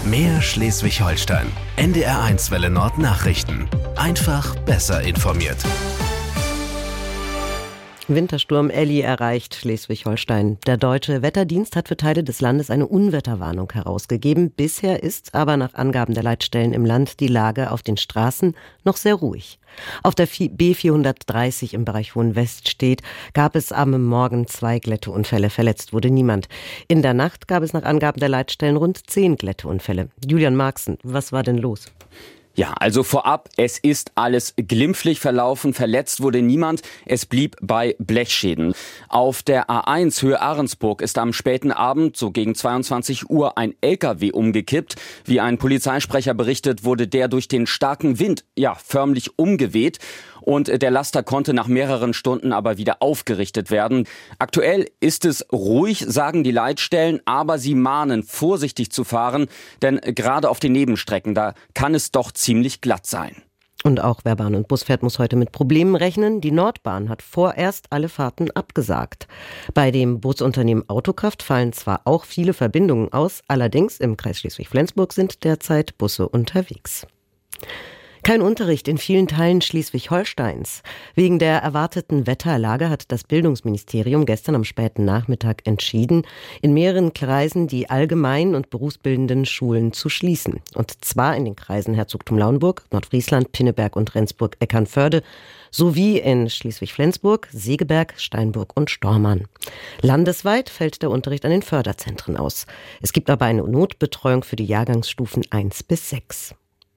Mehr Schleswig-Holstein. NDR1 Welle Nord Nachrichten. Einfach besser informiert. Wintersturm Elli erreicht Schleswig-Holstein. Der Deutsche Wetterdienst hat für Teile des Landes eine Unwetterwarnung herausgegeben. Bisher ist aber nach Angaben der Leitstellen im Land die Lage auf den Straßen noch sehr ruhig. Auf der B430 im Bereich Hohenweststedt gab es am Morgen 2 Glätteunfälle. Verletzt wurde niemand. In der Nacht gab es nach Angaben der Leitstellen rund 10 Glätteunfälle. Julian Marxen, was war denn los? Ja, also vorab, es ist alles glimpflich verlaufen, verletzt wurde niemand, es blieb bei Blechschäden. Auf der A1 Höhe Ahrensburg ist am späten Abend, so gegen 22 Uhr, ein LKW umgekippt. Wie ein Polizeisprecher berichtet, wurde der durch den starken Wind, förmlich umgeweht. Und der Laster konnte nach mehreren Stunden aber wieder aufgerichtet werden. Aktuell ist es ruhig, sagen die Leitstellen, aber sie mahnen, vorsichtig zu fahren, denn gerade auf den Nebenstrecken, da kann es doch ziemlich glatt sein. Und auch wer Bahn und Bus fährt, muss heute mit Problemen rechnen. Die Nordbahn hat vorerst alle Fahrten abgesagt. Bei dem Busunternehmen Autokraft fallen zwar auch viele Verbindungen aus, allerdings im Kreis Schleswig-Flensburg sind derzeit Busse unterwegs. Kein Unterricht in vielen Teilen Schleswig-Holsteins. Wegen der erwarteten Wetterlage hat das Bildungsministerium gestern am späten Nachmittag entschieden, in mehreren Kreisen die allgemeinen und berufsbildenden Schulen zu schließen. Und zwar in den Kreisen Herzogtum Lauenburg, Nordfriesland, Pinneberg und Rendsburg-Eckernförde sowie in Schleswig-Flensburg, Segeberg, Steinburg und Stormarn. Landesweit fällt der Unterricht an den Förderzentren aus. Es gibt aber eine Notbetreuung für die Jahrgangsstufen 1 bis 6.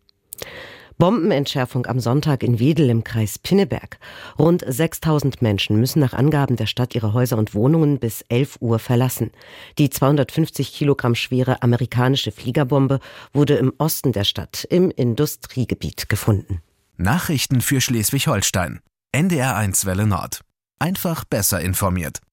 Bombenentschärfung am Sonntag in Wedel im Kreis Pinneberg. Rund 6.000 Menschen müssen nach Angaben der Stadt ihre Häuser und Wohnungen bis 11 Uhr verlassen. Die 250 Kilogramm schwere amerikanische Fliegerbombe wurde im Osten der Stadt im Industriegebiet gefunden. Nachrichten für Schleswig-Holstein. NDR1 Welle Nord. Einfach besser informiert.